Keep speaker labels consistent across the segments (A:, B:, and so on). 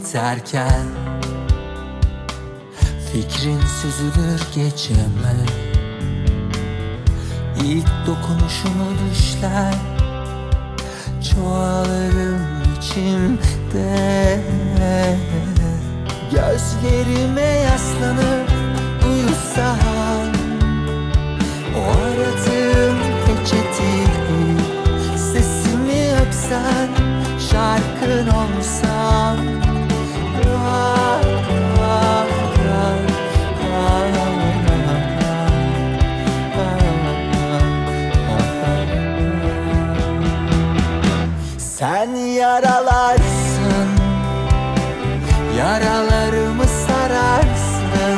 A: biterken fikrin süzülür geceme. İlk dokunuşunu düşler, çoğalırım içimde. Gözlerime yaslanıp uyusan, o aradığım peçeti, sesimi öpsen, şarkın olsam. Sen yaralarsın, yaralarımı sararsın,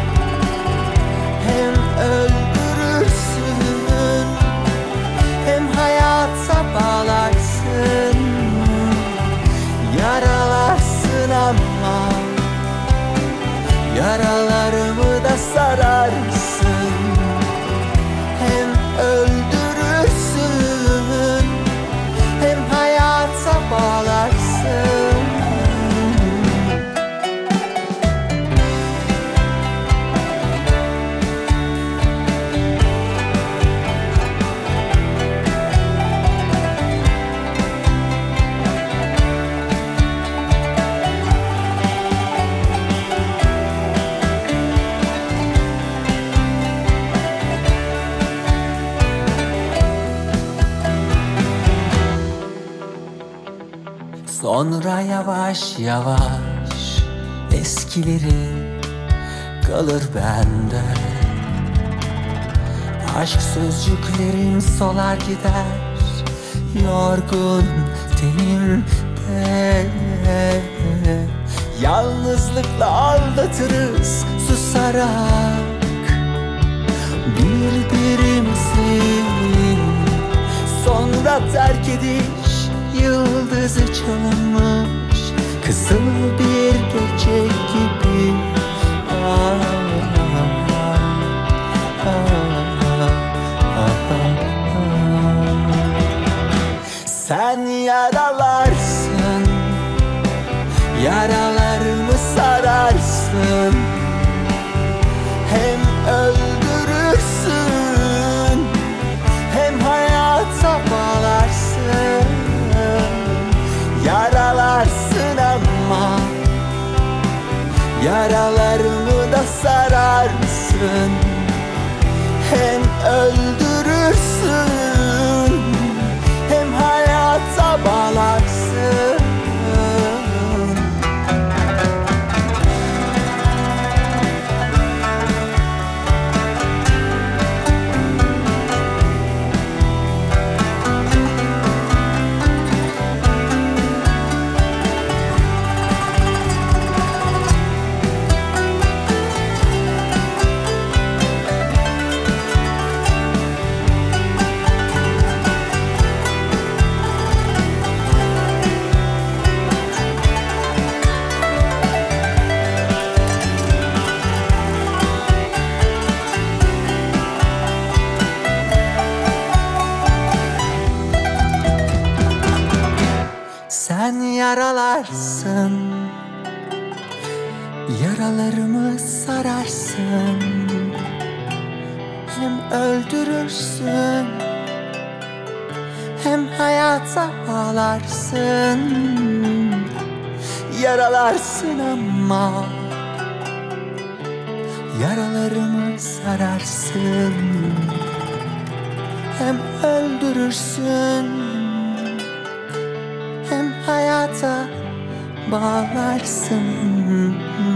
A: hem öldürürsün, hem hayata bağlarsın. Yaralarsın ama yaralarımı da sararsın, hem öldürürsün, hem hayata bağlarsın. Sonra yavaş yavaş eskileri kalır bende. Aşk sözcüklerim solar gider, yorgun tenimde. Yalnızlıkla aldatırız susarak birbirimizi. Sonra terk ediş yıldızı çalınmış kızıl bir gece gibi. Sen yaralarsın, yaralarımı sararsın, hem öldürürsün, hem hayata bağlarsın. Yaralarsın ama yaralarımı da sararsın, hem öldürürsün, hem hayata bağlarsın. Sen yaralarsın, yaralarımı sararsın, hem öldürürsün, hem hayata bağlarsın. Yaralarsın ama yaralarımı sararsın, hem öldürürsün, hem hayata bağlarsın.